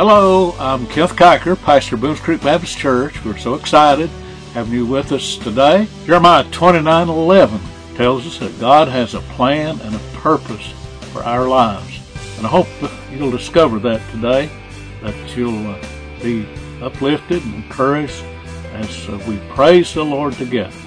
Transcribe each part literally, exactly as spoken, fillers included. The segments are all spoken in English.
Hello, I'm Kenneth Kiker, pastor of Boones Creek Baptist Church. We're so excited having you with us today. Jeremiah twenty-nine eleven tells us that God has a plan and a purpose for our lives. And I hope you'll discover that today, that you'll uh, be uplifted and encouraged as uh, we praise the Lord together.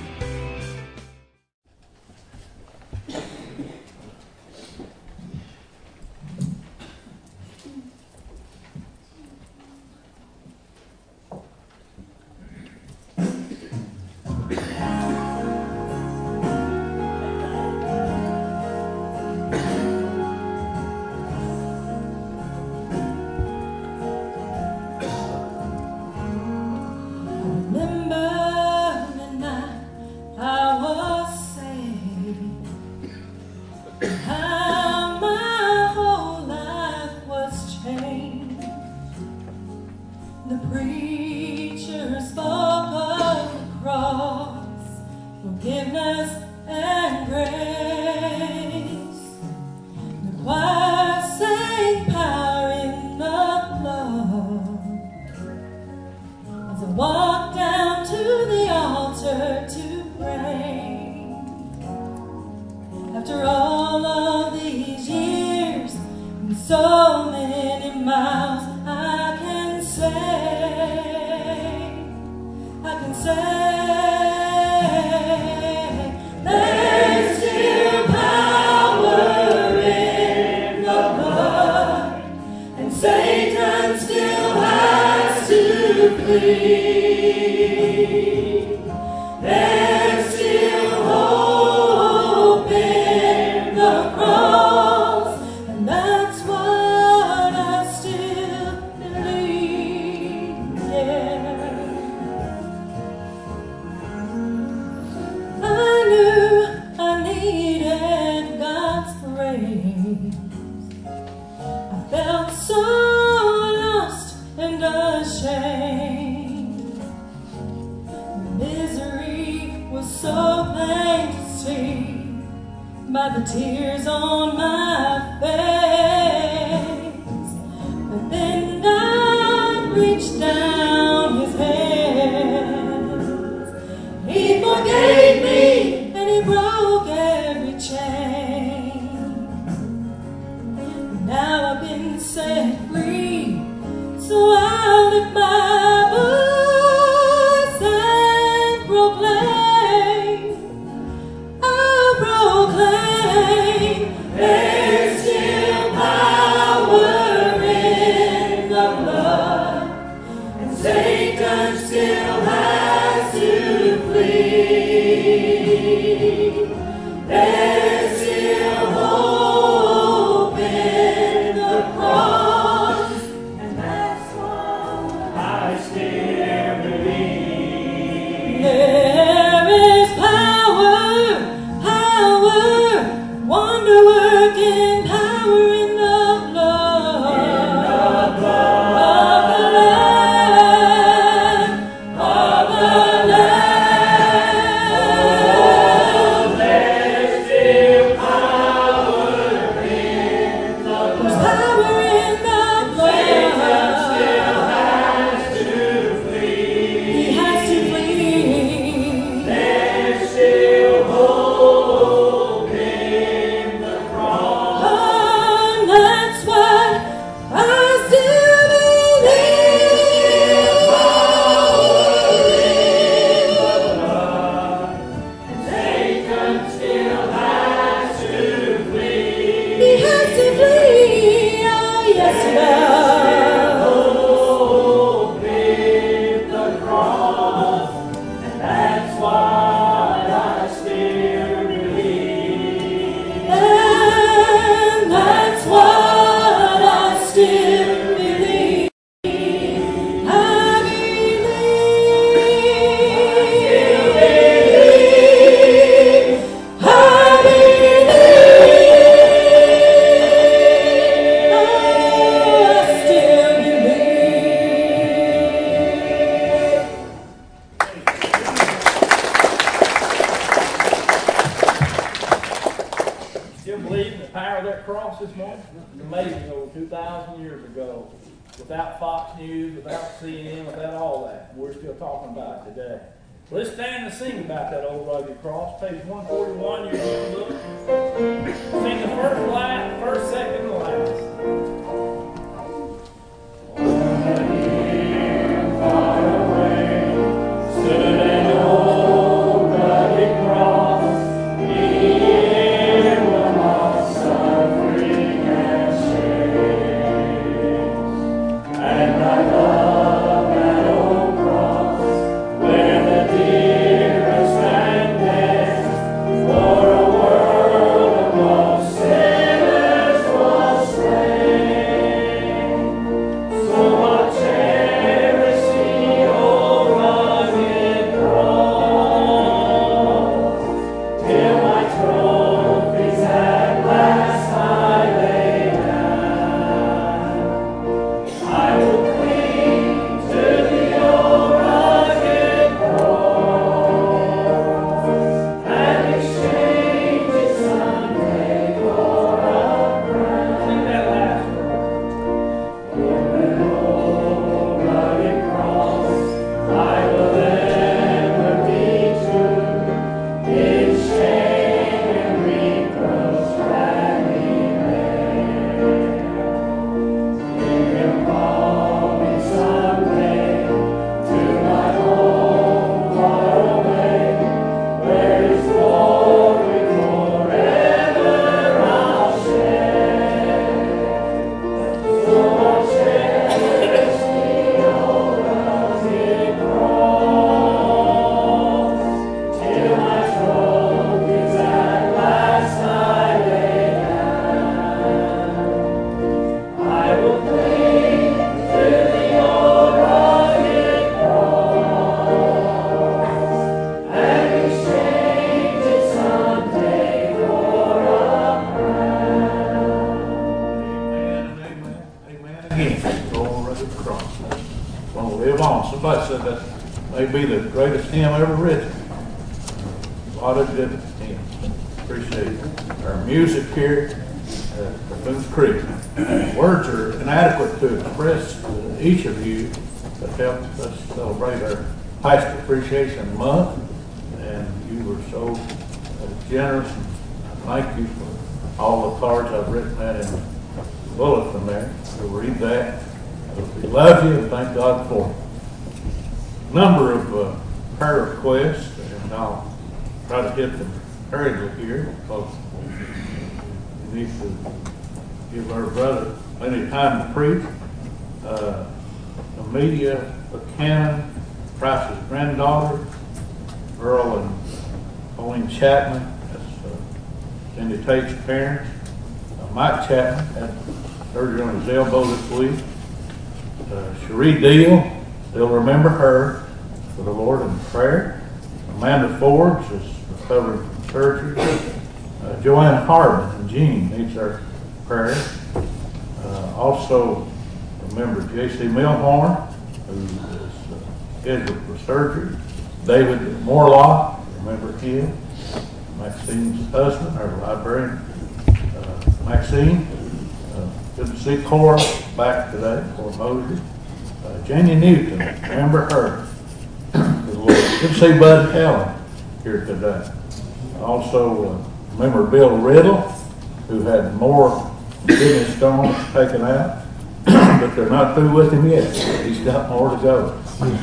Still believe in the power of that cross this morning? It's amazing, over two thousand years ago, without Fox News, without C N N, without all that. We're still talking about it today. Let's stand and sing about that old rugged cross. Page one forty-one, you're going to look. Sing the first line, first, second, and last. Be the greatest hymn ever written. A lot of good hymns. Appreciate it. Our music here at Boones Creek. Words are inadequate to express uh, each of you that helped us celebrate our Pastor Appreciation Month. And you were so uh, generous. And thank you for all the cards. I've written that in the bulletin there. We'll read that. We love you and thank God for it. Number of uh, prayer requests, and I'll try to hit them hurriedly here because we need to give our brother plenty of time to preach. Uh, Amelia Buchanan, Price's granddaughter, Earl and Pauline Chapman, that's uh, Cindy Tate's parents. Uh, Mike Chapman had surgery on his elbow this week. Uh, Cherie Deal, they'll remember her for the Lord in prayer. Amanda Forbes is recovering from surgery. Uh, Joanne Harbin and Jean needs our prayer. Uh, also remember J C Milhorn, who is uh, scheduled for surgery. David Morlock, remember him. Maxine's husband, our librarian, uh, Maxine. Uh, good to see Cora back today, Cora Mosley. Uh, Janie Newton, remember her. Good to see Bud Allen here today. Also, uh, remember Bill Riddle, who had more kidney stones taken out, but they're not through with him yet. He's got more to go.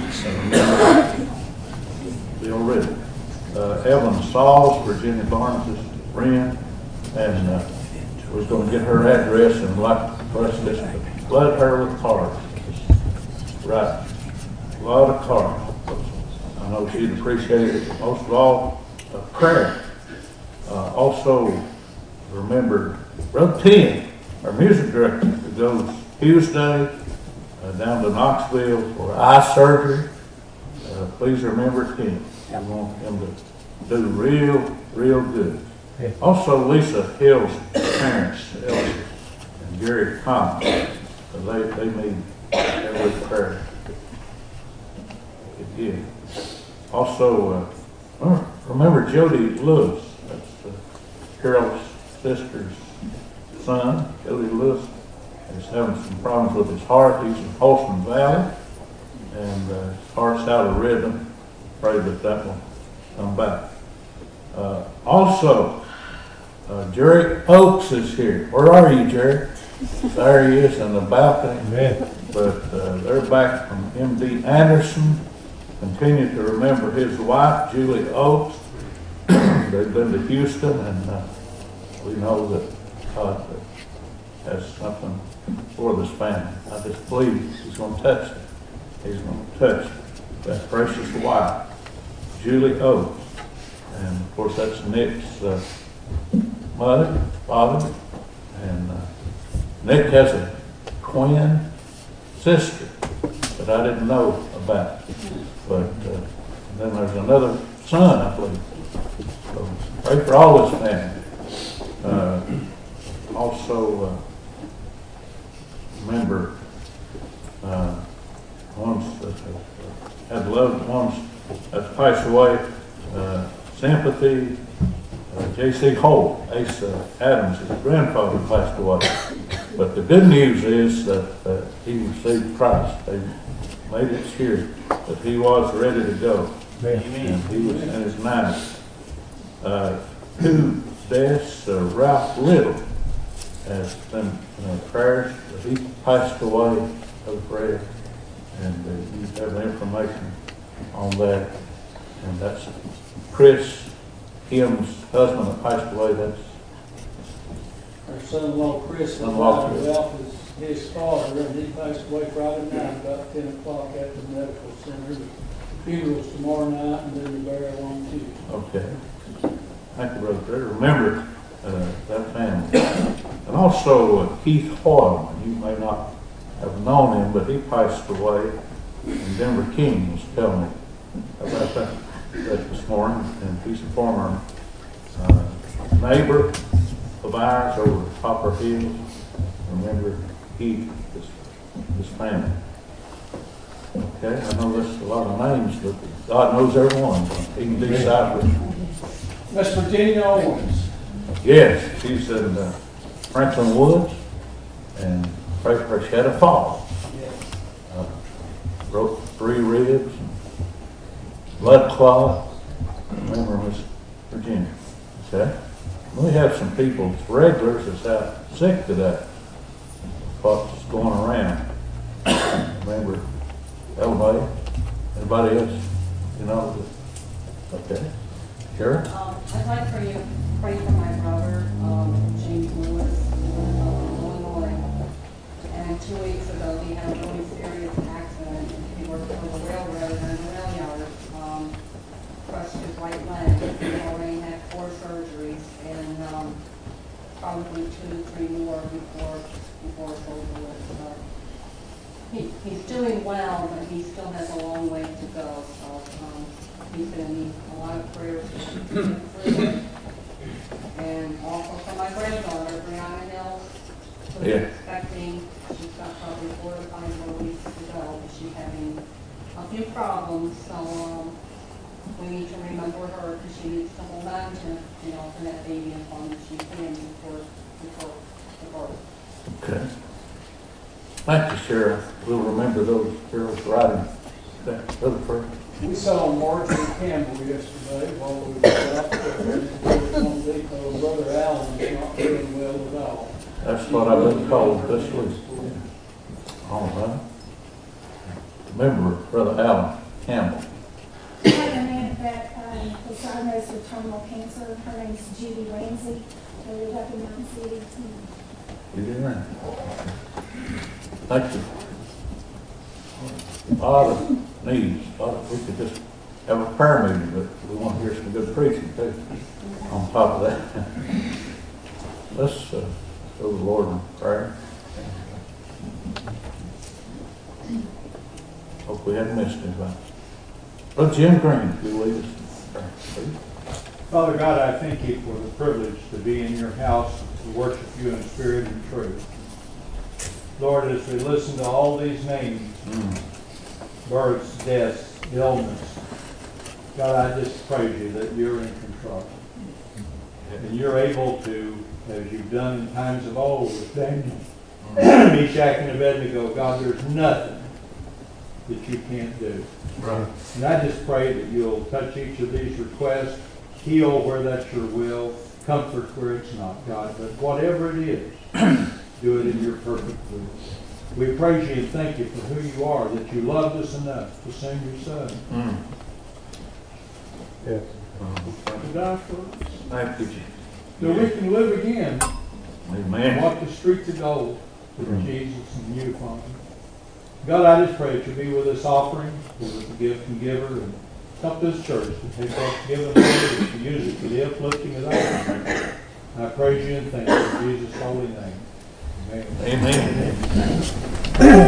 Bill Riddle. Uh, Evelyn Sauls, Virginia Barnes' friend, and uh, was going to get her address and like for us just to flood her with cards. Right. A lot of cards. I know she'd appreciate it. Most of all, uh, prayer. Uh, also, remember Brother Tim, our music director, who goes Tuesday uh, down to Knoxville for eye surgery. Uh, please remember Tim. We want him to do real, real good. Yeah. Also, Lisa Hill's parents, Elsie and Gary Thomas, uh, they, they need every prayer. Yeah. Also, uh, remember Jody Lewis. That's uh, Carol's sister's son. Jody Lewis He's having some problems with his heart. He's in Holston Valley, and uh, his heart's out of rhythm. Pray that that will come back. Uh, also, uh, Jerry Oakes is here. Where are you, Jerry? There he is in the balcony. Amen. But uh, they're back from M D Anderson. Continue to remember his wife, Julie Oakes. They've been to Houston, and uh, we know that God has something for this family. I just believe He's going to touch it. He's going to touch that precious wife, Julie Oakes. And of course, that's Nick's uh, mother, father. And uh, Nick has a twin sister that I didn't know about. But uh, then there's another son, I believe. So pray for all his family. Uh, also, uh, remember uh, ones that have had loved ones that passed away. Uh, sympathy. Uh, J C Holt, Asa Adams, his grandfather, passed away. But the good news is that uh, he received Christ. They made it sure that he was ready to go. Amen. And he was in his nineties. Uh, two deaths, uh, Ralph Little has been uh, prayers, but he passed away of prayer. And uh, you have information on that. And that's Chris, Kim's husband that passed away. That's Our son-in-law Chris, Son-in-law Chris. Ralph is his father, and he passed away Friday night about ten o'clock at the medical center. The funeral's tomorrow night, and then the burial on Tuesday. okay. Thank you, Brother Fred. Remember uh, that family. And also uh, Keith Hoyleman. You may not have known him, but he passed away. And Denver King was telling me about that, that this morning. And he's a former uh, neighbor of ours over at Poplar Hills. Remember Keith, his, his family. Okay, I know there's a lot of names, but God knows every one. He can decipher. Miss Virginia Owens. Yes, she's in uh, Franklin Woods, and pray for her. She had a fall. Uh, broke three ribs, and blood clot. Remember Miss Virginia. Okay? We have some people, regulars, that's out sick today. What's going around? Remember Elevate? Anybody else? You know? Okay. Sure. Um, I'd like for you to pray for my brother, um, James Lewis, in Illinois. And two weeks ago, he had a really serious accident. He worked on the railroad and the rail yard, um, crushed his right leg. He already had four surgeries, and um, probably two, three more before before it's over with. But he, he's doing well, but he still has a long way to go. So. Um, He's going to need a lot of prayers to get through. And also for my granddaughter, Brianna Hill, who's Yeah. expecting, she's got probably four to five more weeks to go, but she's having a few problems, so um, we need to remember her because she needs to hold on to, you know, for that baby as long as she can before, before the birth. Okay. Thank you, Sheriff. We'll remember those girls riding that other first. We saw Marjorie Campbell yesterday while we were out there. And Home Depot, Brother Allen is not doing well at all. That's what I've been told this week. All right. Remember Brother Allen Campbell. I have a man that um, was diagnosed with terminal cancer. Her name's Judy Ramsey. They live up in Mountain City. You did right. Thank you. A lot of needs. A lot of, we could just have a prayer meeting, but we want to hear some good preaching too. On top of that, let's uh, go to the Lord in prayer. Hope we haven't missed anybody. Brother Jim Green, if you lead us in prayer, please. Father God, I thank you for the privilege to be in your house and to worship you in spirit and truth. Lord, as we listen to all these names, Mm. births, deaths, illness, God, I just praise you that you're in control. And you're able to, as you've done in times of old with Daniel, Meshach and Abednego, God, there's nothing that you can't do. Right. And I just pray that you'll touch each of these requests, heal where that's your will, comfort where it's not, God. But whatever it is, do it in your perfect will. We praise you and thank you for who you are, that you loved us enough to send your Son Mm. to die for us. Thank you, Jesus. So we can live again and Amen. walk the streets of gold with Mm. Jesus and you, Father. God, I just pray that you'll be with this offering, be with the gift and giver, and help this church to take what's given away and to use it for the uplifting of others. I praise you and thank you in Jesus' holy name. Amen. Amen.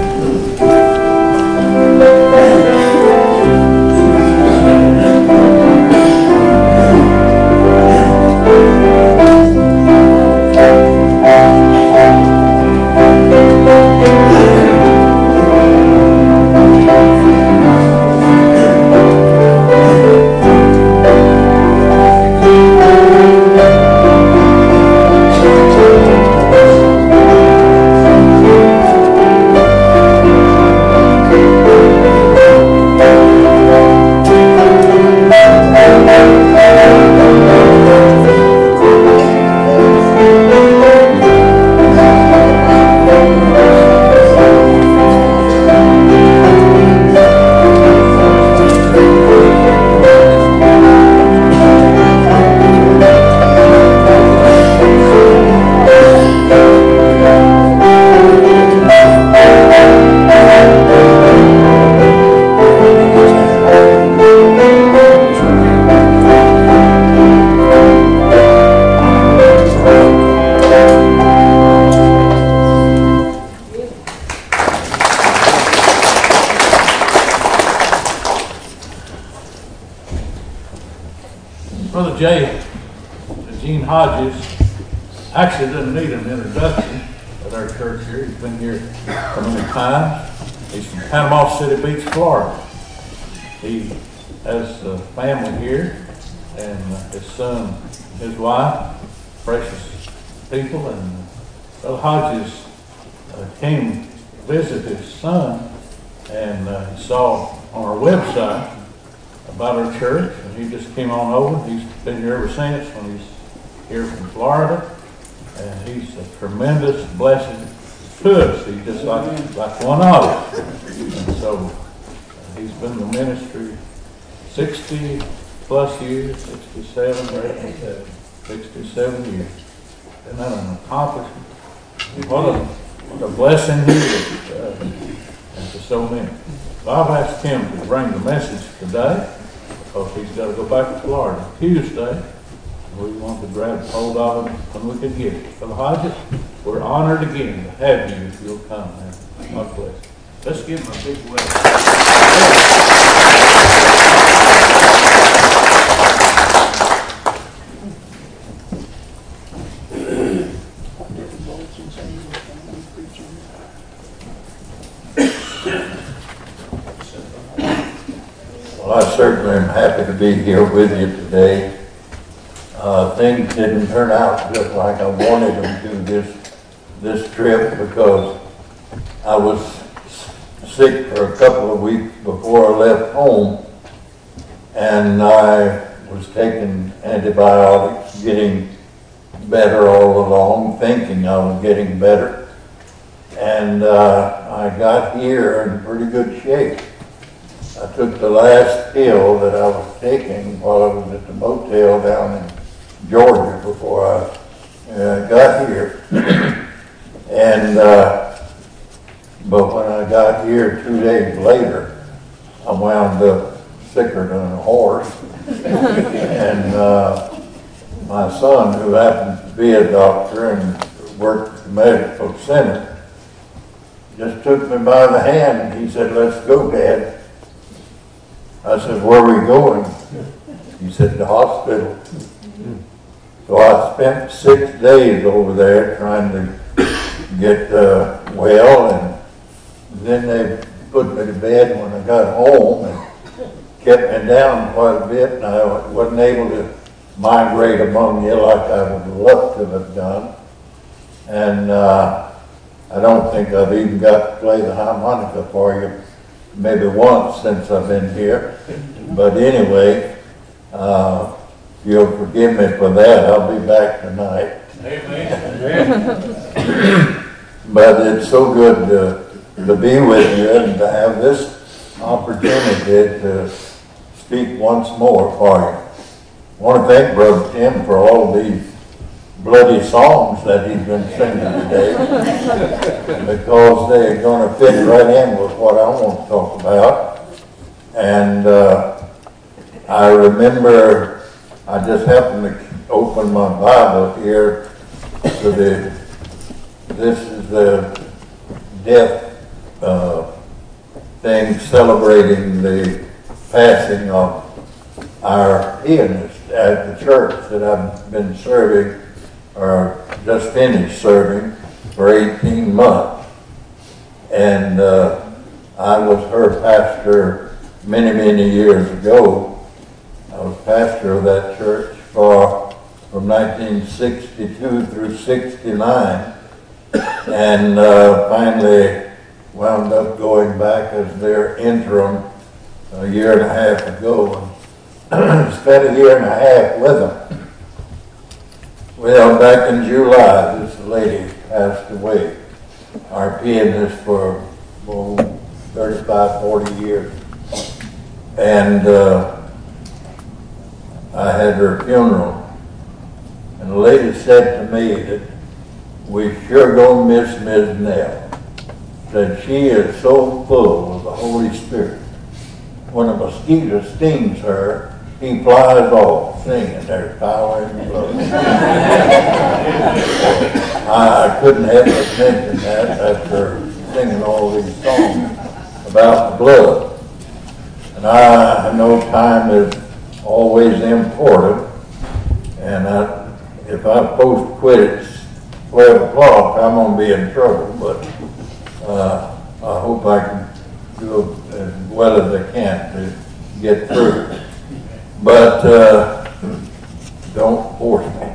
Brother Jay, Gene Hodges, actually doesn't need an introduction at our church here. He's been here so many times. He's from Panama City Beach, Florida. He has a family here, and his son, his wife, precious people, and Brother Hodges uh, came to visit his son, and uh, he saw on our website about our church, and he just came on over. He's been here ever since when he's here from Florida, and he's a tremendous blessing to us. He's just like, like one of us. And so uh, he's been in the ministry sixty plus years, sixty-seven, sixty-seven years. Isn't that an accomplishment? What a, what a blessing he is, uh, and to so many. So I've asked him to bring the message today, because he's got to go back to Florida Tuesday. We want to grab hold of him when we can get it. So Hodges, we're honored again to have you if you'll come, man. God bless. Let's give him a big welcome. Well, I certainly am happy to be here with you today. Uh, things didn't turn out just like I wanted them to this this trip, because I was sick for a couple of weeks before I left home, and I was taking antibiotics, getting better all along, thinking I was getting better, and uh, I got here in pretty good shape. I took the last pill that I was taking while I was at the motel down in Georgia before I uh, got here. and uh, but when I got here two days later, I wound up sicker than a horse. and uh, my son, who happened to be a doctor and worked at the medical center, just took me by the hand and he said, "Let's go, Dad." I said, "Where are we going?" He said, "The hospital." So I spent six days over there trying to get uh, well, and then they put me to bed when I got home and kept me down quite a bit, and I wasn't able to migrate among you like I would love to have done. And uh, I don't think I've even got to play the harmonica for you, maybe once since I've been here. But anyway, uh, you'll forgive me for that. I'll be back tonight. Amen. But it's so good to, to be with you and to have this opportunity to speak once more for you. I want to thank Brother Tim for all these bloody songs that he's been singing today, because they're going to fit right in with what I want to talk about. And uh, I remember I just happened to open my Bible here to the, this is the death uh, thing celebrating the passing of our pianist at the church that I've been serving, or just finished serving, for eighteen months. And uh, I was her pastor many, many years ago. I was pastor of that church for from nineteen sixty-two through sixty-nine, and uh, finally wound up going back as their interim a year and a half ago. Spent a year and a half with them. Well, back in July, this lady passed away. Our pianist for oh, thirty-five, forty years. And uh, I had her funeral. And the lady said to me that we sure gonna miss Miz Nell. That she is so full of the Holy Spirit. When a mosquito stings her, he flies off singing, there's power in the blood. I, I couldn't help but mention that after singing all these songs about the blood. And I, I know time is always important, and I, if I'm supposed to quit at twelve o'clock, I'm going to be in trouble, but uh, I hope I can do as well as I can to get through. But uh, don't force me.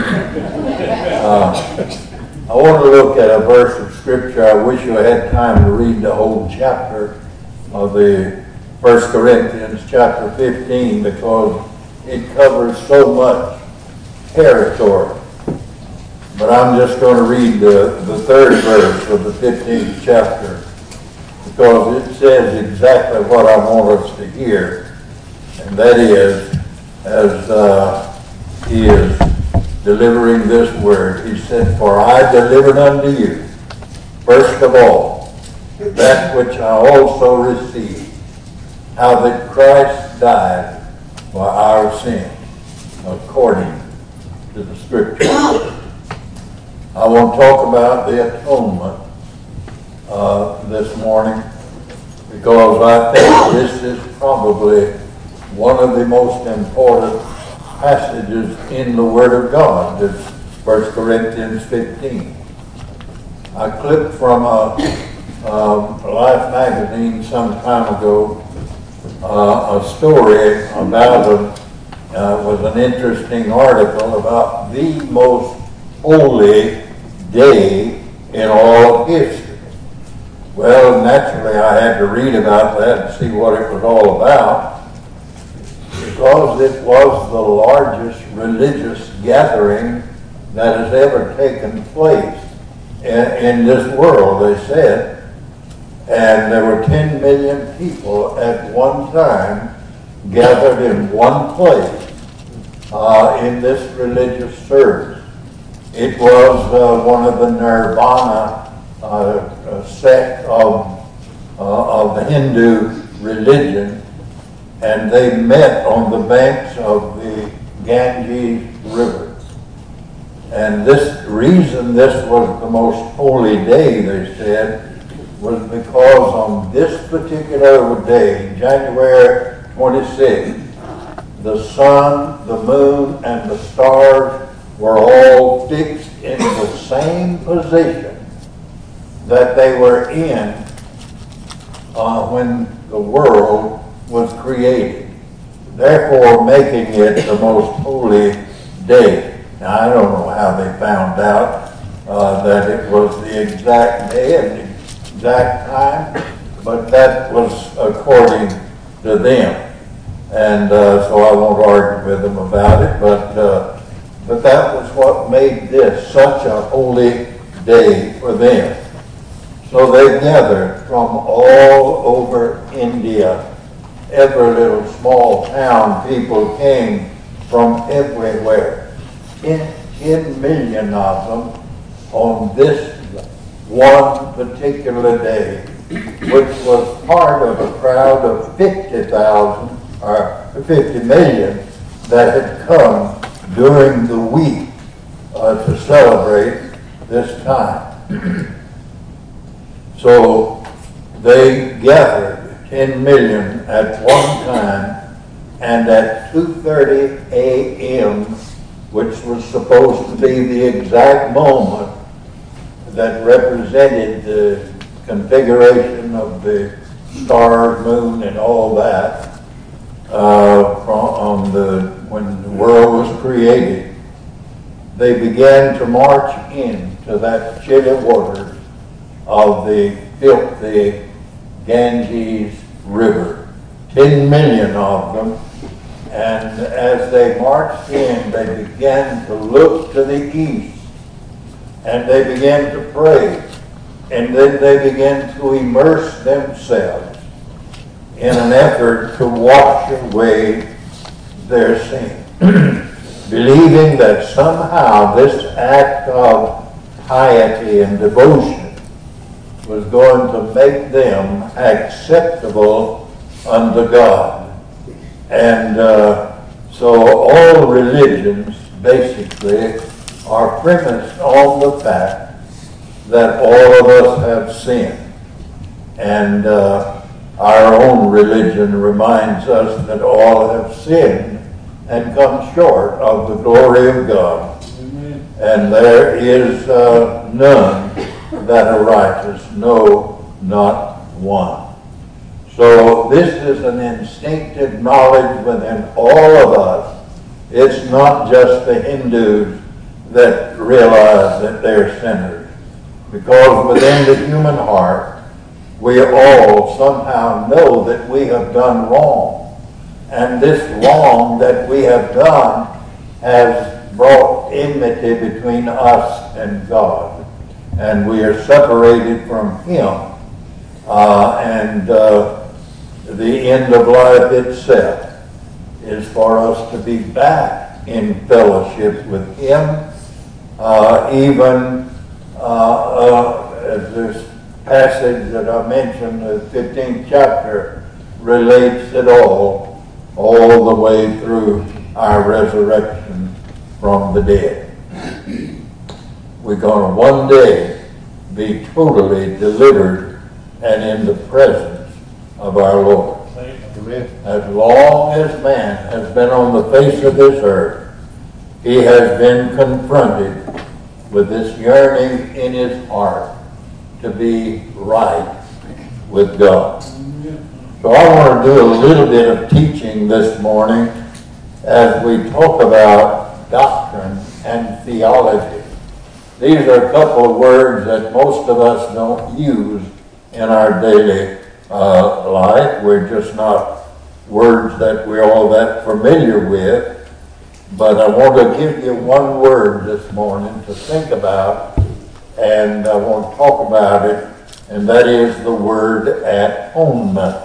uh, I want to look at a verse of Scripture. I wish you had time to read the whole chapter of the First Corinthians chapter fifteen, because it covers so much territory. But I'm just going to read the, the third verse of the fifteenth chapter, because it says exactly what I want us to hear. And that is, as uh, he is delivering this word, he said, "For I delivered unto you, first of all, that which I also received, how that Christ died for our sins, according to the Scripture." I want to talk about the atonement uh, this morning, because I think this is probably one of the most important passages in the Word of God, this First Corinthians fifteen. I clipped from a, a Life magazine some time ago uh, a story about a, uh, was an interesting article about the most holy day in all of history. Well, naturally I had to read about that and see what it was all about, because it was the largest religious gathering that has ever taken place in, in this world, they said. And there were ten million people at one time gathered in one place uh, in this religious service. It was uh, one of the Nirvana uh, uh, sect of, uh, of the Hindu religion, and they met on the banks of the Ganges River. And this reason this was the most holy day, they said, was because on this particular day, January twenty-sixth, the sun, the moon, and the stars were all fixed in the same position that they were in uh, when the world was created, therefore making it the most holy day. Now, I don't know how they found out uh, that it was the exact day and the exact time, but that was according to them. And uh, so I won't argue with them about it, but uh, but that was what made this such a holy day for them. So they gathered from all over India. Every little small town, people came from everywhere. Ten, ten million of them on this one particular day, which was part of a crowd of fifty thousand or fifty million that had come during the week uh, to celebrate this time. So they gathered ten million at one time, and at two thirty a.m., which was supposed to be the exact moment that represented the configuration of the stars, moon, and all that, uh, from the when the world was created, they began to march into that chilly waters of the filthy Ganges River. Ten million of them. And as they marched in, they began to look to the east. And they began to pray. And then they began to immerse themselves in an effort to wash away their sin. Believing that somehow this act of piety and devotion was going to make them acceptable unto God. And uh, so all religions basically are premised on the fact that all of us have sinned. And uh, our own religion reminds us that all have sinned and come short of the glory of God. Amen. And there is uh, none that are righteous, no, not one. So this is an instinctive knowledge within all of us. It's not just the Hindus that realize that they're sinners. Because within the human heart, we all somehow know that we have done wrong. And this wrong that we have done has brought enmity between us and God. And we are separated from Him. Uh, and uh, the end of life itself is for us to be back in fellowship with Him. Uh, even uh, uh, as this passage that I mentioned, the fifteenth chapter, relates it all, all the way through our resurrection from the dead. We're going to one day be totally delivered and in the presence of our Lord. Amen. As long as man has been on the face of this earth, he has been confronted with this yearning in his heart to be right with God. So I want to do a little bit of teaching this morning as we talk about doctrine and theology. These are a couple of words that most of us don't use in our daily uh, life. We're just not words that we're all that familiar with. But I want to give you one word this morning to think about, and I want to talk about it, and that is the word atonement.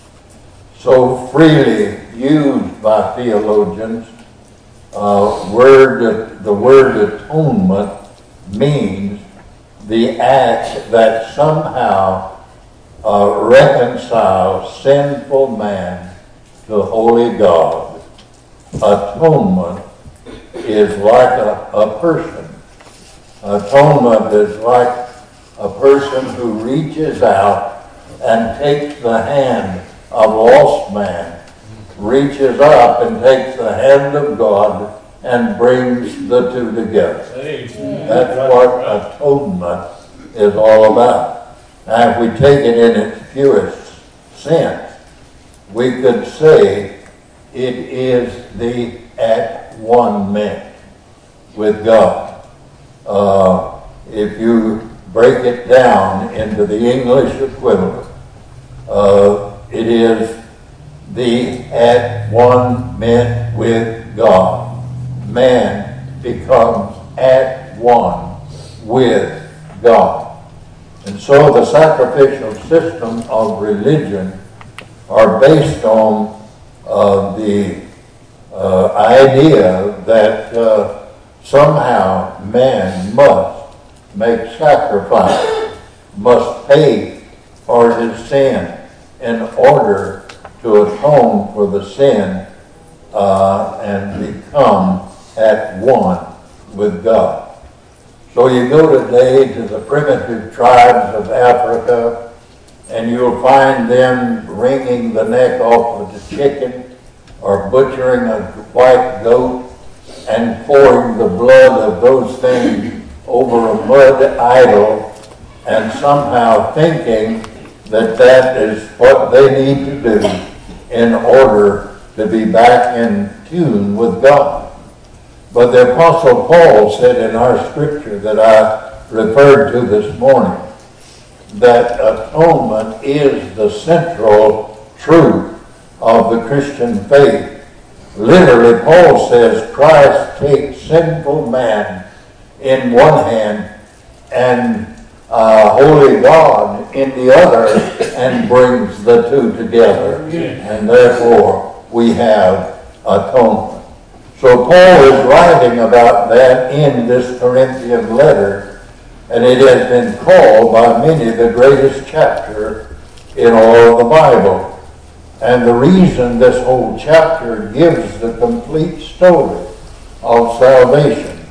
So freely used by theologians, uh, word the word atonement means the act that somehow uh, reconciles sinful man to holy God. Atonement is like a, a person. Atonement is like a person who reaches out and takes the hand of a lost man, reaches up and takes the hand of God and brings the two together. Amen. That's what atonement is all about. Now, if we take it in its purest sense, we could say it is the at one man with God. Uh, if you break it down into the English equivalent, uh, it is the at one meant with God. Man becomes at one with God. And so the sacrificial system of religion are based on uh, the uh, idea that uh, somehow man must make sacrifice, must pay for his sin in order to atone for the sin uh, and become at one with God. So you go today to the primitive tribes of Africa, and you'll find them wringing the neck off of the chicken or butchering a white goat and pouring the blood of those things over a mud idol, and somehow thinking that that is what they need to do in order to be back in tune with God. But the Apostle Paul said in our scripture that I referred to this morning, that atonement is the central truth of the Christian faith. Literally, Paul says Christ takes sinful man in one hand and uh, holy God in the other and brings the two together. And therefore, we have atonement. So Paul is writing about that in this Corinthian letter, and it has been called by many the greatest chapter in all of the Bible. And the reason this whole chapter gives the complete story of salvation,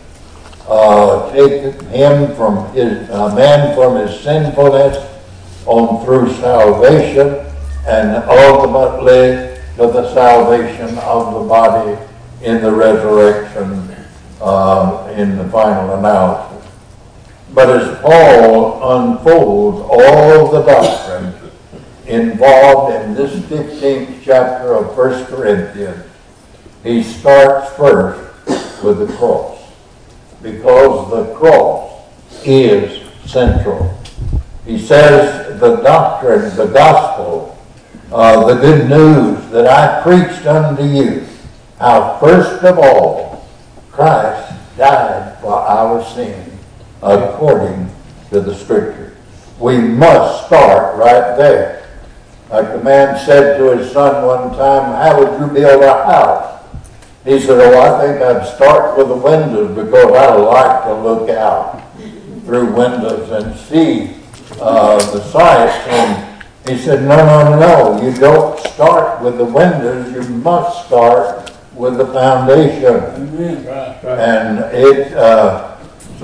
uh, take him from his uh, man from his sinfulness on through salvation, and ultimately to the salvation of the body in the resurrection, uh, in the final analysis. But as Paul unfolds all the doctrine involved in this fifteenth chapter of First Corinthians, he starts first with the cross, because the cross is central. He says the doctrine, the gospel, uh, the good news that I preached unto you, how first of all Christ died for our sin according to the Scripture. We must start right there. Like the man said to his son one time, how would you build a house? He said, oh, I think I'd start with the windows because I like to look out through windows and see uh, the sights. And he said, no, no, no, you don't start with the windows. You must start with the foundation. Amen. Right, right. And it, uh,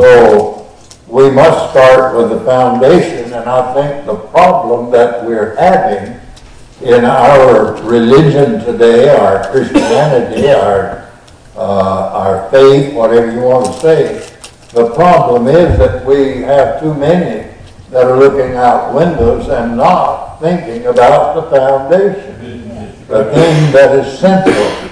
so we must start with the foundation. And I think the problem that we're having in our religion today, our Christianity, our uh, our faith, whatever you want to say, the problem is that we have too many that are looking out windows and not thinking about the foundation, the thing that is central.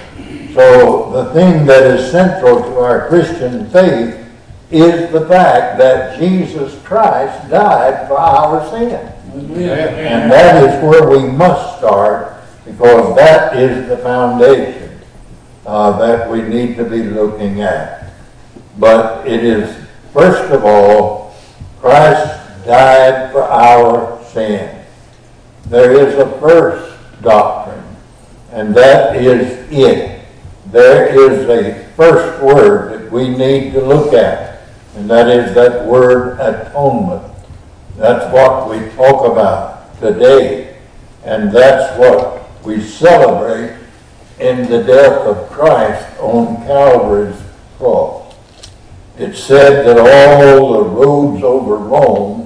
So the thing that is central to our Christian faith is the fact that Jesus Christ died for our sin. And that is where we must start, because that is the foundation uh, that we need to be looking at. But it is, first of all, Christ died for our sin. There is a first doctrine, and that is it. There is a first word that we need to look at, and that is that word atonement. That's what we talk about today, and that's what we celebrate in the death of Christ on Calvary's cross. It's said that all the roads over Rome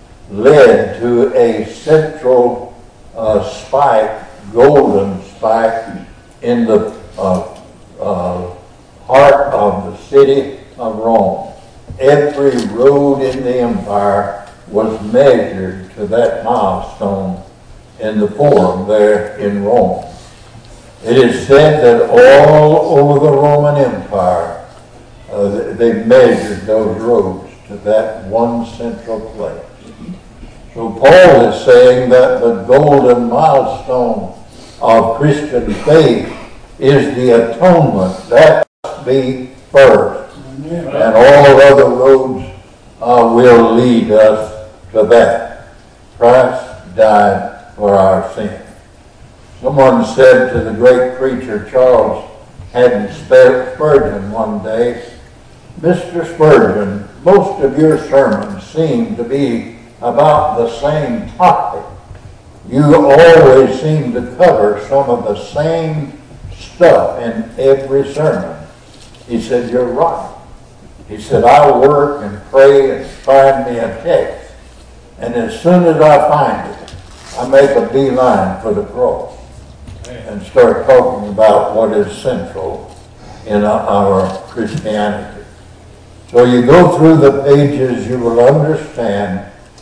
led to a central uh, spike, golden spike, in the uh, uh, heart of the city of Rome. Every road in the empire was measured to that milestone in the Forum there in Rome. It is said that all over the Roman Empire, uh, they measured those roads to that one central place. So Paul is saying that the golden milestone of Christian faith is the atonement. That must be first. Amen. And all other roads uh, will lead us to that. Christ died for our sins. Someone said to the great preacher Charles Haddon Spurgeon one day, "Mister Spurgeon, most of your sermons seem to be about the same topic. You always seem to cover some of the same stuff in every sermon." He said, "You're right." He said, "I work and pray and find me a text, and as soon as I find it, I make a beeline for the cross and start talking about what is central in our Christianity." So you go through the pages, you will understand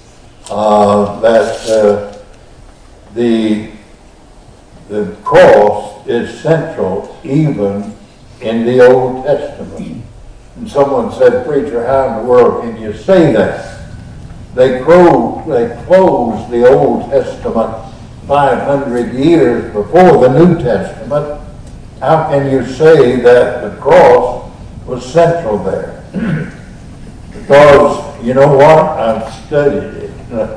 uh, that uh, the, the cross is central even in the Old Testament. And someone said, "Preacher, how in the world can you say that? They, cro- they closed the Old Testament five hundred years before the New Testament. How can you say that the cross was central there?" Because, you know what? I've studied it.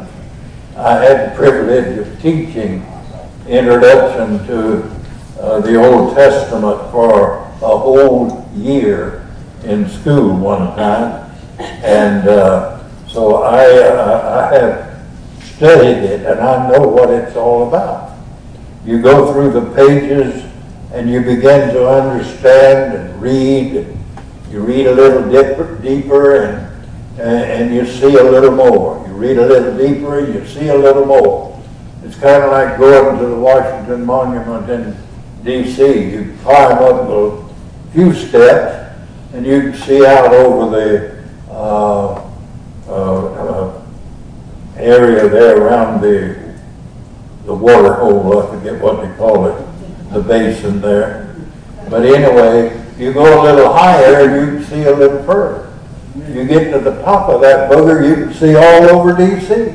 I had the privilege of teaching introduction to uh, the Old Testament for a whole year in school one time. And uh, so I, uh, I have studied it, and I know what it's all about. You go through the pages and you begin to understand and read. And you read a little deeper, deeper and, and you see a little more. You read a little deeper and you see a little more. It's kind of like going to the Washington Monument in D C You climb up a few steps and you can see out over the uh, uh, uh, area there around the the water hole. I forget what they call it, the basin there. But anyway, you go a little higher, you can see a little further. You get to the top of that booger, you can see all over D C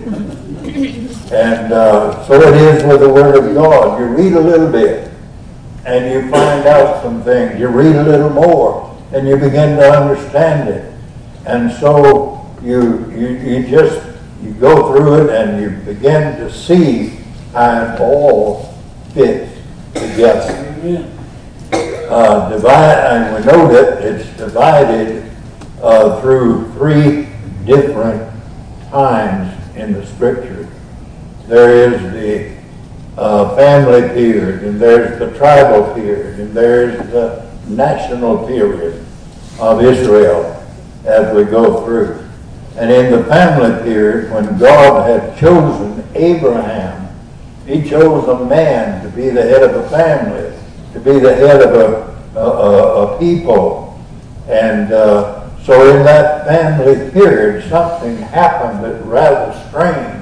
And uh, so it is with the Word of God. You read a little bit, and you find out some things. You read a little more, and you begin to understand it. And so you you, you just you go through it, and you begin to see how it all fits together. Amen. Uh, divide, and we know that it's divided uh, through three different times in the Scripture. There is the uh, family period, and there's the tribal period, and there's the national period of Israel as we go through. And in the family period, when God had chosen Abraham, He chose a man to be the head of a family, to be the head of a, a, a people. And uh, so in that family period, something happened that rather strange.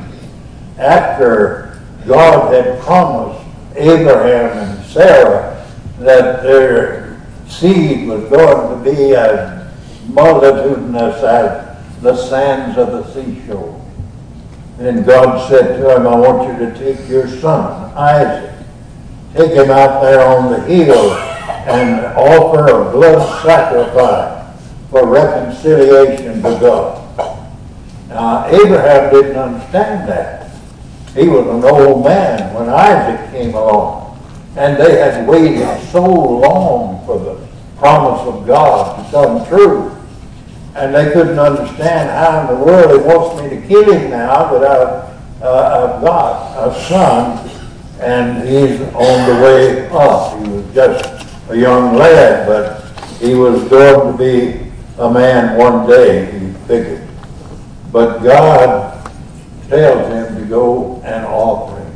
After God had promised Abraham and Sarah that their seed was going to be as multitudinous as the sands of the seashore. Then God said to him, "I want you to take your son, Isaac, take him out there on the hill and offer a blood sacrifice for reconciliation to God." Now, Abraham didn't understand that. He was an old man when Isaac came along, and they had waited so long for the promise of God to come true. And they couldn't understand how in the world He wants me to kill him now that I've, uh, I've got a son, and he's on the way up. He was just a young lad, but he was going to be a man one day, he figured. But God tells him to go and offer him.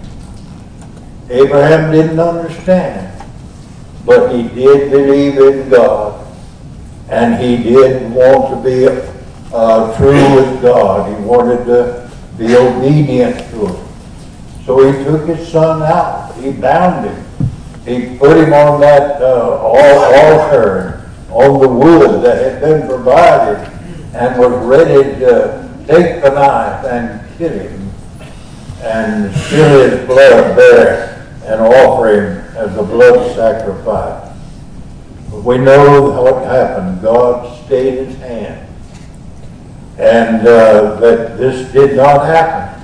Abraham didn't understand, but he did believe in God. And he did want to be uh, true with God. He wanted to be obedient to Him. So he took his son out. He bound him. He put him on that uh, altar, on the wood that had been provided. and was ready to take the knife and kill him and spill his blood there and offer him as a blood sacrifice. But we know what happened. God stayed his hand. And uh, that this did not happen.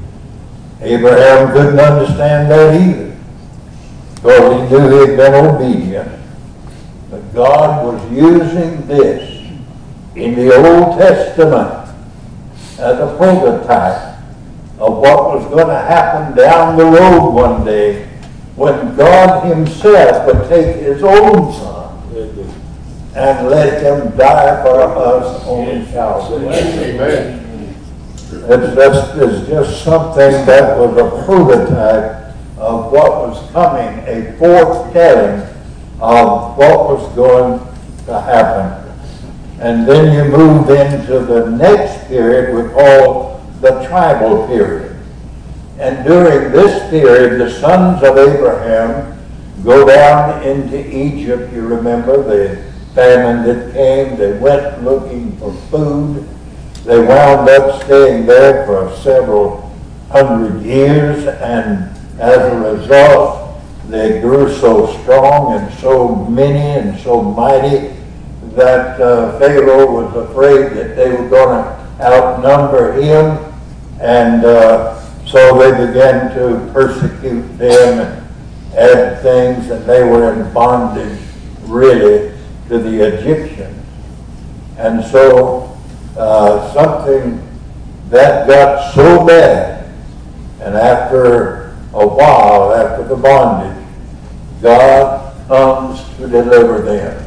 Abraham couldn't understand that either, because he knew he had been obedient. But God was using this in the Old Testament as a prototype of what was going to happen down the road one day when God himself would take his own son and let him die for us on Calvary. Amen. It's just, it's just something that was a prototype of what was coming, a foretelling of what was going to happen. And then you move into the next period we call the tribal period. And during this period, the sons of Abraham go down into Egypt. You remember the famine that came. They went looking for food. They wound up staying there for several hundred years, and as a result, they grew so strong and so many and so mighty that uh, Pharaoh was afraid that they were going to outnumber him, and uh, so they began to persecute them and add things, and they were in bondage, really, to the Egyptians. And so uh, something that got so bad, and after a while, after the bondage, God comes to deliver them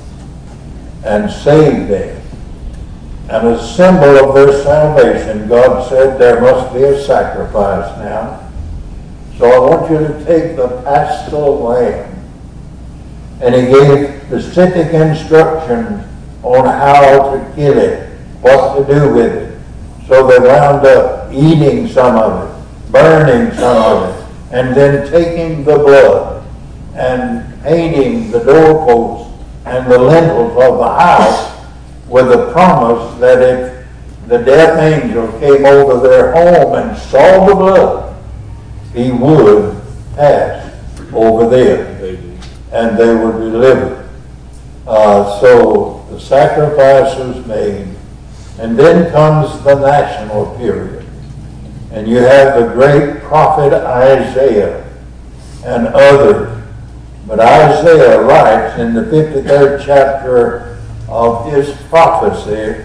and save them. And as a symbol of their salvation, God said there must be a sacrifice now. So I want you to take the paschal lamb. And he gave specific instructions on how to kill it, what to do with it. So they wound up eating some of it, burning some of it, and then taking the blood and painting the doorposts and the lintels of the house with a promise that if the death angel came over their home and saw the blood, he would pass over them and they were delivered. Uh, so the sacrifice was made, and then comes the national period. And you have the great prophet Isaiah and others. But Isaiah writes in the fifty-third chapter of his prophecy,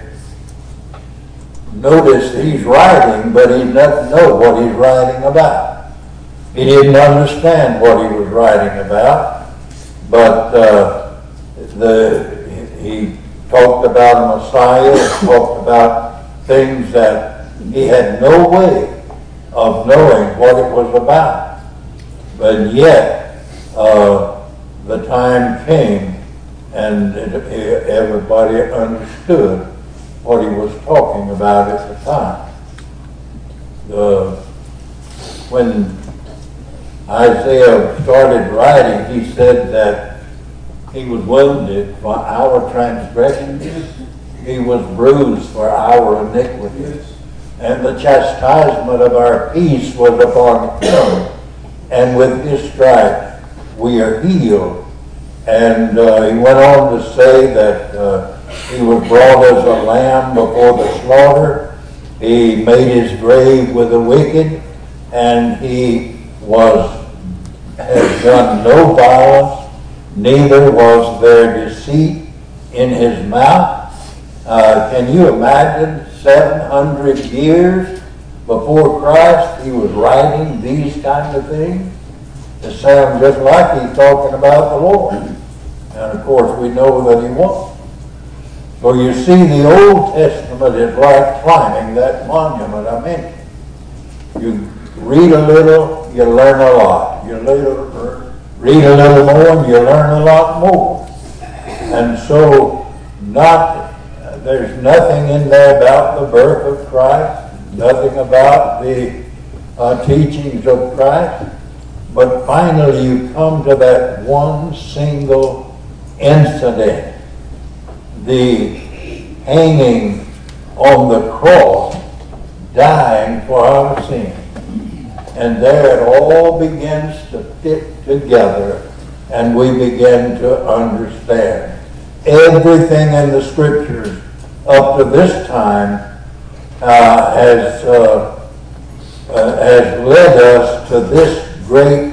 notice he's writing, but he doesn't know what he's writing about. He didn't understand what he was writing about. But uh, the, he talked about a Messiah, he talked about things that he had no way of knowing what it was about. But yet, uh, the time came and it, it, everybody understood what he was talking about at the time. Uh, when Isaiah started writing, he said that he was wounded for our transgressions, he was bruised for our iniquities, and the chastisement of our peace was upon him, and with his stripes we are healed. And uh, he went on to say that uh, he was brought as a lamb before the slaughter. He made his grave with the wicked, and he was has done no violence, neither was there deceit in his mouth. Uh, can you imagine seven hundred years before Christ he was writing these kind of things? It sounds just like he's talking about the Lord. And of course we know that he won't. So you see, the Old Testament is like climbing that monument I mentioned. You read a little, you learn a lot. You little, read a little more, and you learn a lot more. And so, not there's nothing in there about the birth of Christ, nothing about the uh, teachings of Christ. But finally, you come to that one single incident, the hanging on the cross, dying for our sin. And there it all begins to fit together, and we begin to understand. Everything in the Scriptures up to this time uh, has, uh, uh, has led us to this great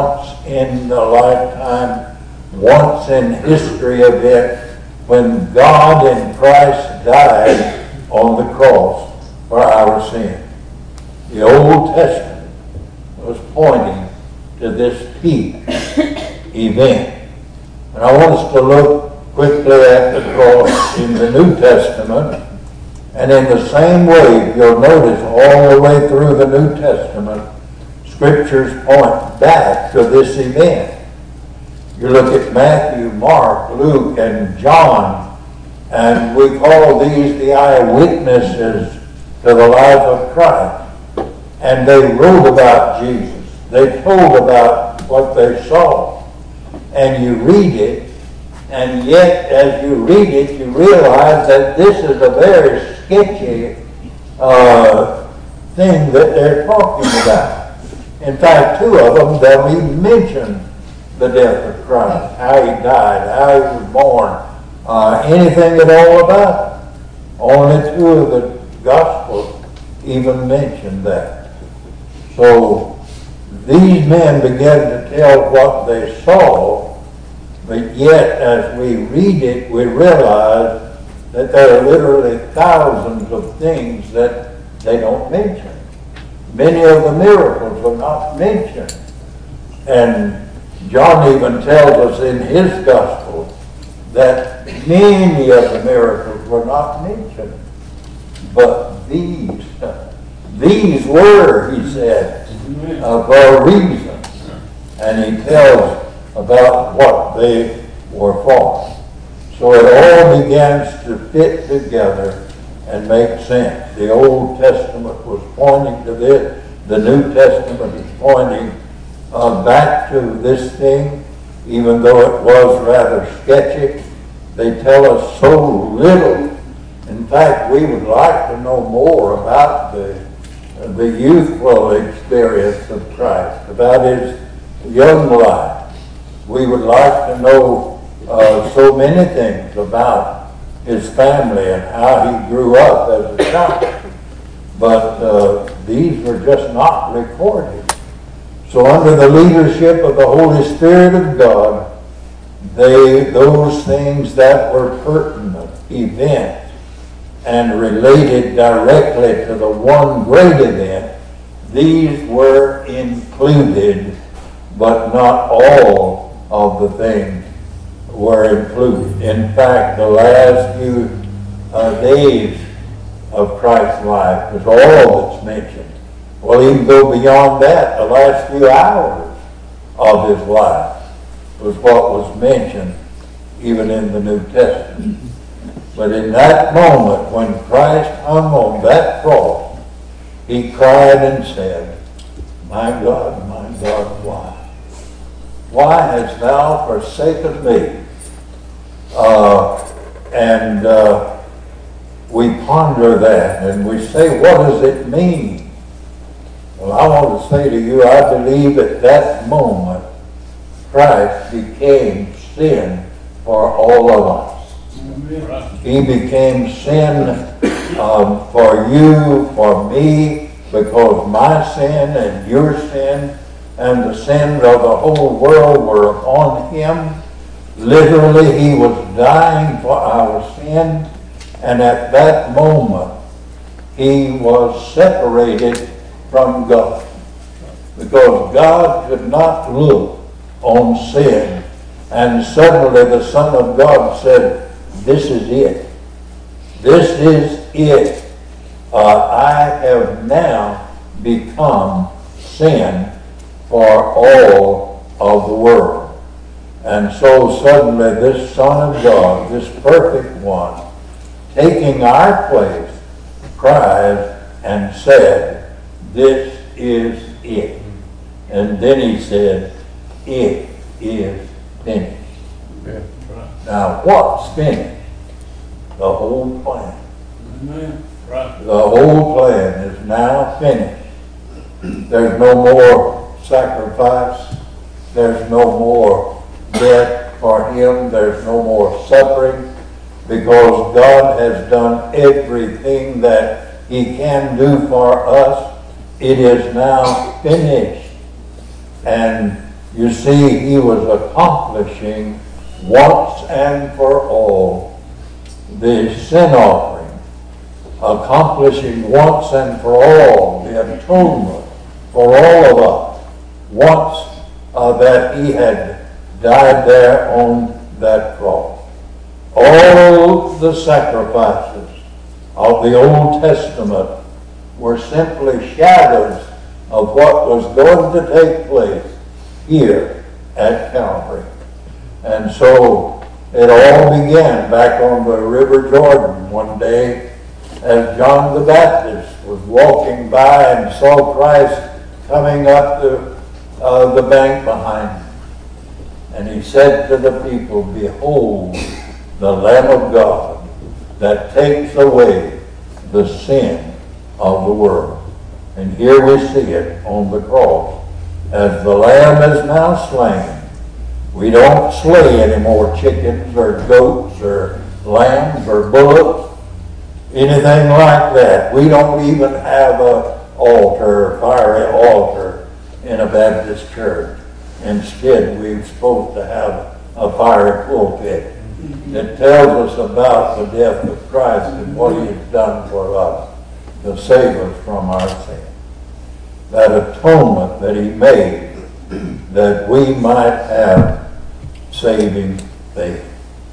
once-in-a-lifetime, once-in-history event when God in Christ died on the cross for our sin. The Old Testament was pointing to this peak event. And I want us to look quickly at the cross in the New Testament. And in the same way, you'll notice all the way through the New Testament, Scriptures point back to this event. You look at Matthew, Mark, Luke, and John, and we call these the eyewitnesses to the life of Christ. And they wrote about Jesus. They told about what they saw. And you read it, and yet as you read it, you realize that this is a very sketchy uh, thing that they're talking about. In fact, two of them, they'll even mention the death of Christ, how he died, how he was born, uh, anything at all about it. Only two of the Gospels even mention that. So these men began to tell what they saw, but yet as we read it, we realize that there are literally thousands of things that they don't mention. Many of the miracles are not mentioned. And John even tells us in his gospel that many of the miracles were not mentioned. But these, these were, he said, uh, for a reason. And he tells about what they were for. So it all begins to fit together and make sense. The Old Testament was pointing to this. The New Testament is pointing uh, back to this thing, even though it was rather sketchy. They tell us so little. In fact, we would like to know more about the, uh, the youthful experience of Christ, about his young life. We would like to know uh, so many things about his family and how he grew up as a child. But uh, these were just not recorded. So under the leadership of the Holy Spirit of God, they those things that were pertinent events and related directly to the one great event, these were included, but not all of the things were included. In fact, the last few uh, days of Christ's life is all that's mentioned. Well, even go beyond that, the last few hours of his life was what was mentioned even in the New Testament. But in that moment when Christ hung on that cross, he cried and said, "My God, my God, why? Why hast thou forsaken me?" Uh, and uh, we ponder that and we say, what does it mean? Well, I want to say to you, I believe at that moment, Christ became sin for all of us. Amen. He became sin um, for you, for me, because my sin and your sin and the sins of the whole world were upon him. Literally, he was dying for our sin, and at that moment, he was separated from God. Because God could not look on sin, and suddenly the Son of God said, "This is it. This is it. Uh, I have now become sin for all of the world." And so suddenly this Son of God, this perfect one, taking our place, cried and said, "This is it." And then he said, "It is finished." Yeah. Now what's finished? The whole plan. Amen. Right. The whole plan is now finished. There's no more sacrifice. There's no more death for him. There's no more suffering, because God has done everything that he can do for us. It is now finished. And you see, he was accomplishing once and for all the sin offering, accomplishing once and for all the atonement for all of us, once uh, that he had died there on that cross. All the sacrifices of the Old Testament were simply shadows of what was going to take place here at Calvary. And so it all began back on the River Jordan one day as John the Baptist was walking by and saw Christ coming up the, uh, the bank behind him. And he said to the people, "Behold, the Lamb of God that takes away the sin of the world." And here we see it on the cross. As the Lamb is now slain, we don't slay any more chickens or goats or lambs or bullocks, anything like that. We don't even have an altar, a fiery altar in a Baptist church. Instead, we're supposed to have a fiery pulpit that tells us about the death of Christ and what he has done for us to save us from our sin. That atonement that he made, that we might have saving faith.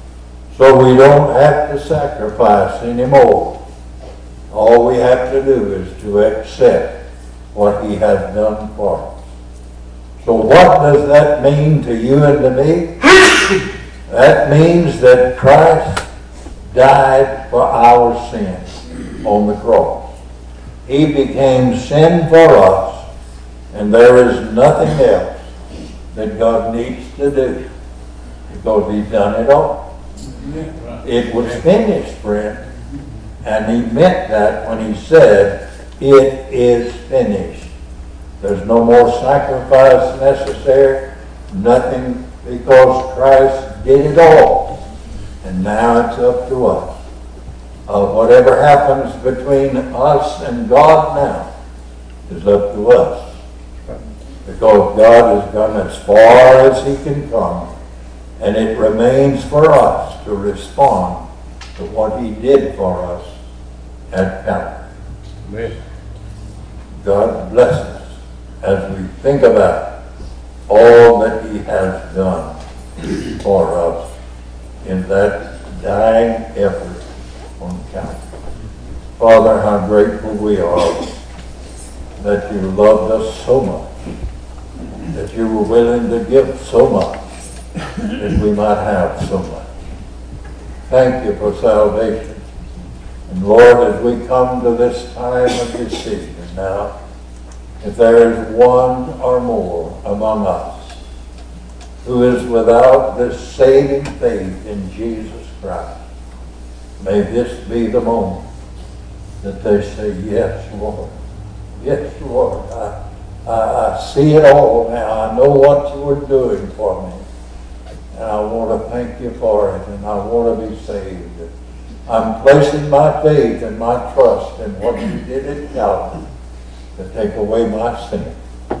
So we don't have to sacrifice anymore. All we have to do is to accept what he has done for us. So what does that mean to you and to me? That means that Christ died for our sins on the cross. He became sin for us, and there is nothing else that God needs to do, because he's done it all. It was finished, friend. And he meant that when he said, "It is finished." There's no more sacrifice necessary, nothing, because Christ did it all. And now it's up to us. Uh, whatever happens between us and God now is up to us. Because God has gone as far as he can come, and it remains for us to respond to what he did for us at Calvary. Amen. God bless us as we think about all that he has done for us in that dying effort on Calvary. Father, how grateful we are that you loved us so much, that you were willing to give so much, that we might have so much. Thank you for salvation. And Lord, as we come to this time of decision now, if there is one or more among us who is without this saving faith in Jesus Christ, may this be the moment that they say, "Yes, Lord. Yes, Lord. I, I, I see it all now. I know what you were doing for me. And I want to thank you for it, and I want to be saved. I'm placing my faith and my trust in what you did at Calvary to take away my sin."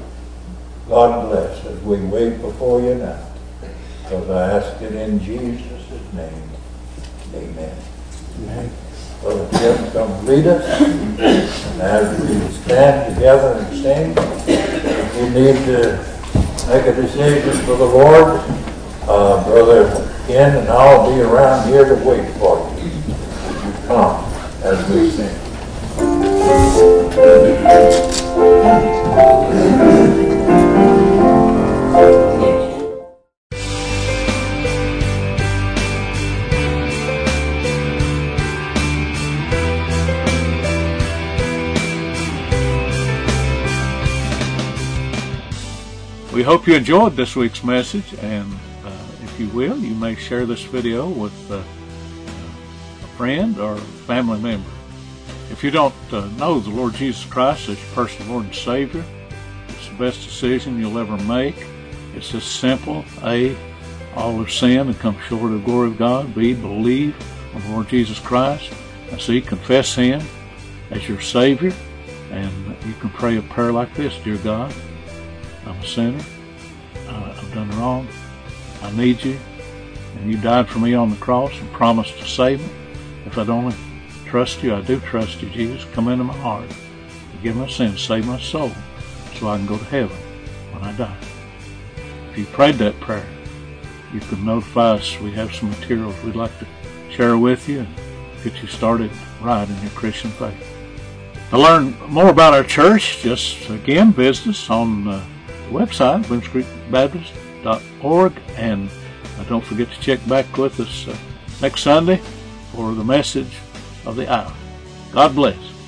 God bless as we wait before you now, because I ask it in Jesus' name. Amen. Amen. Brother Tim, come lead us. And as we stand together and sing, if you need to make a decision for the Lord, uh, Brother Ken and I'll be around here to wait for you. You come as we sing. We hope you enjoyed this week's message, and uh, if you will, you may share this video with uh, a friend or family member. If you don't uh, know the Lord Jesus Christ as your personal Lord and Savior, it's the best decision you'll ever make. It's just simple. A, all have sinned and come short of the glory of God. B, believe on the Lord Jesus Christ. And C, confess Him as your Savior. And you can pray a prayer like this: Dear God, I'm a sinner. Uh, I've done wrong. I need you. And you died for me on the cross and promised to save me. If I'd only trust you, I do trust you, Jesus. Come into my heart. Forgive my sins. Save my soul so I can go to heaven when I die. If you prayed that prayer, you can notify us. We have some materials we'd like to share with you and get you started right in your Christian faith. To learn more about our church, just again visit us on uh, the website, boones creek baptist dot org, and uh, don't forget to check back with us uh, next Sunday for the message of the hour. God bless.